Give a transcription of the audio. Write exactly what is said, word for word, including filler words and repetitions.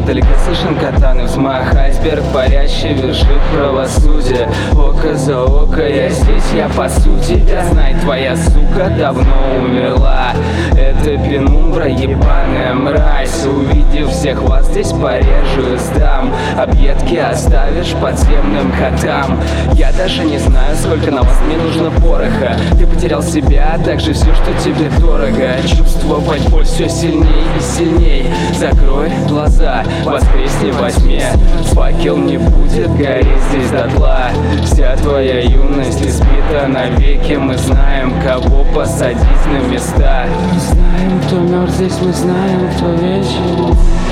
Вдалеке слышен катаны взмах, айсберг парящий вершит правосудие. Око за око, я здесь, я пасу тебя. Знай, твоя сука давно умерла. Это пенумбра, ебаная мразь. Увидев всех вас здесь, порежу и сдам. Объедки оставишь подземным котам. Я даже не знаю, сколько на вас мне нужно пороха. Ты потерял себя, а также все, что тебе дорого. Чувствовать боль все сильней и сильней. Закрой глаза, воскресни во тьме. Факел не будет гореть здесь дотла. Вся твоя юность испита навеки. Мы знаем, кого посадить на места. Мы знаем, кто мертв здесь, мы знаем, кто вечен.